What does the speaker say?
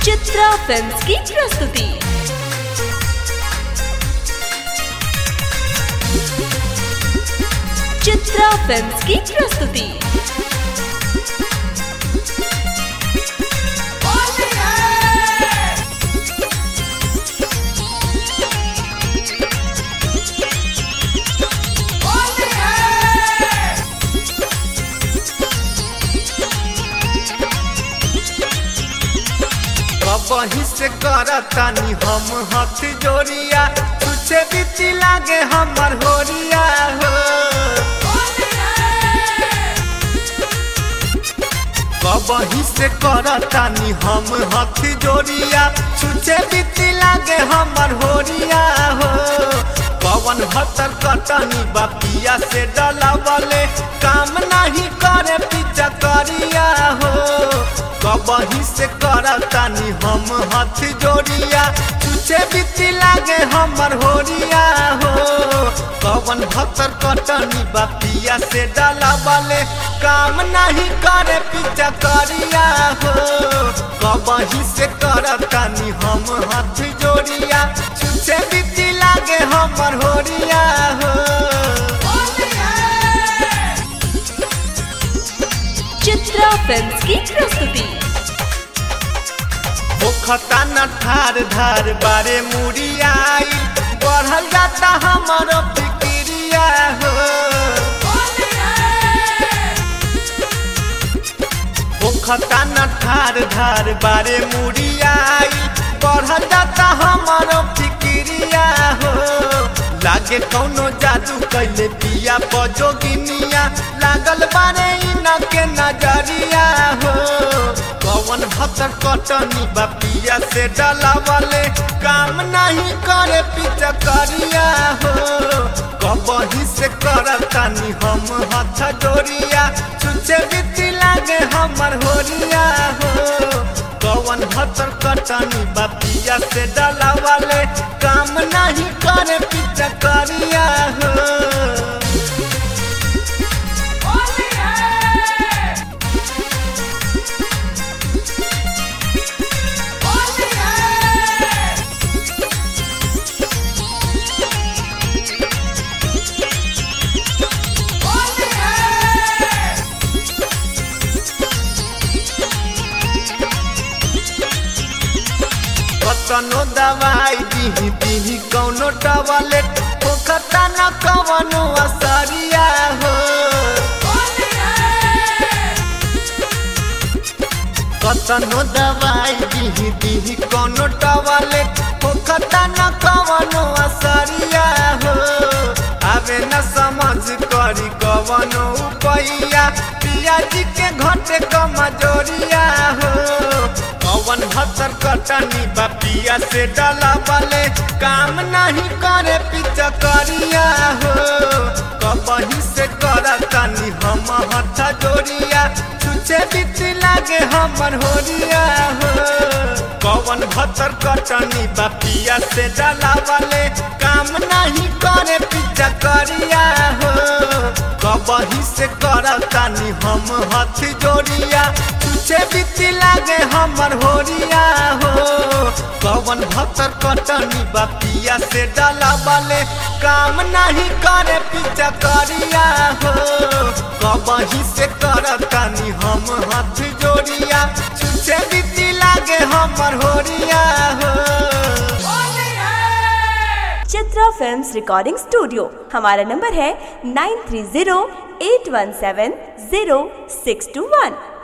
Chitra films की प्रस्तुति। Chitra films की प्रस्तुति। वही से करतानी हम हाथ जोड़िया, तुझे बीती लागे हमर होरिया हो। वही से करतानी हम हाथ जोड़िया, तुझे बीती लागे हमर होरिया हो। पवन भतर कटनी बापिया से डलावले, काम नहीं करे पीछा करिया हो। वही से करतानी हम हाथ जोड़िया, तुझे बीती लागे हमर होरिया हो। पवन भतर कटनी बापिया से डलावले, काम नहीं करे पीछा करिया हो। वही से करतानी हम हाथ जोड़िया, तुझे बीती लागे हमर होरिया हो। चित्रा फिल्म्स की प्रस्तुति। मुखता न ठार धार बारे मुड़िया, बढ़ल जाता हमारो फिक्रिया हो। मुखता न ठार धार बारे मुड़िया, बढ़ल जाता हमारो फिक्रिया हो। लागे कौनो जादू कैले पिया पजोगिनिया, लागल बारे इना के नजरिया हो। पवन भतर कटनी बापिया से डलावले, काम नहीं करे पीछा करिया हो। कबही से करतानी हम हाथ जोड़िया, तुझे बीती लागे हमर होरिया हो। पवन भतर कटनी बापिया से डलावले, काम नहीं करे पीछा करिया हो। कौनो दवाई दीही दीही कौनो टॉयलेट, होखता न कवनो असरिया हो। कतनो दवाई दीही दीही कौनो टॉयलेट, होखता न कवनो असरिया हो। आवे न समझ करी कवनो उपैया, पिया जी के घटे कमजोरिया हो। पवन भतर कटनी बापिया से डलावले, काम नहीं करे पीछा करिया हो। कबही से करतानी हम हाथ जोड़िया, तुझे बीती लागे हमर होरिया हो। पवन भतर कटनी बापिया से डलावले, काम नहीं करे पीछा करिया हो। कबही से करतानी हम हाथ जोड़िया, तुझे बीती लागे हमर होरिया हो। पवन भतर कटनी बापिया से डलावले, काम नहीं करे पीछा करिया हो। कबही से करतानी हम हाथ जोड़िया, तुझे बीती लागे हमर होरिया हो। Chitra films recording studio. हमारा नंबर है 9308170621।